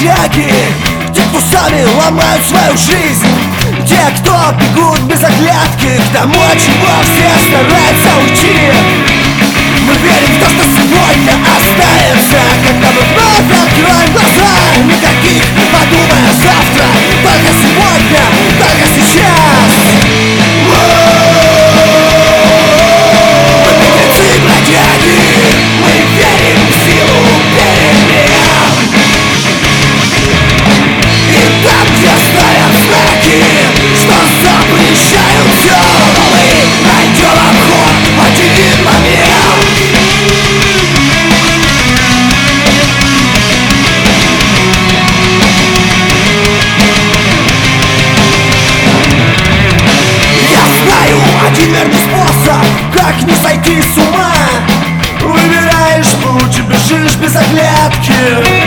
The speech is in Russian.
бродяги, те, кто сами ломают свою жизнь, те, кто бегут без оглядки к тому, от чего все стараются уйти. Мы верим в то, что сегодня останется, когда мы вновь откроем глаза. Никаких подумай завтра, только сегодня, только сейчас. Мы беглецы, бродяги, мы верим в силу перемен. И там, где стоят знаки, что запрещают все, мы найдем обход в один момент. Один верный способ, как не сойти с ума. Выбираешь путь и бежишь без оглядки.